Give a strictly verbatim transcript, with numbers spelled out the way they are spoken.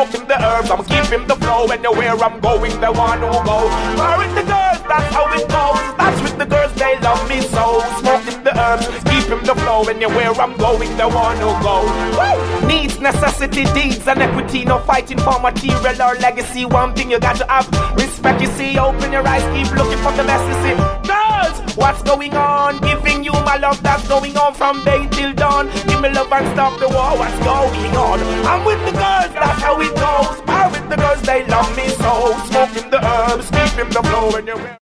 smoking the herbs. I'm keeping the flow, and where I'm going, the one who goes. Far with the girls, that's how it goes. That's with the girls, they love me so. Smoking the herbs, keeping the flow, and where I'm going, the one who goes. Woo! Needs, necessity, deeds, and equity. No fighting for material or legacy. One thing you got to have, respect. You see, open your eyes, keep looking for the best. You see, girls, what's going on? Giving you my love that's going on from day till dawn. Give me love and stop the war. What's going on? I'm with the girls, that's how it goes. I'm with the girls, they love me so. Smoking the herbs, keeping the flow, and you're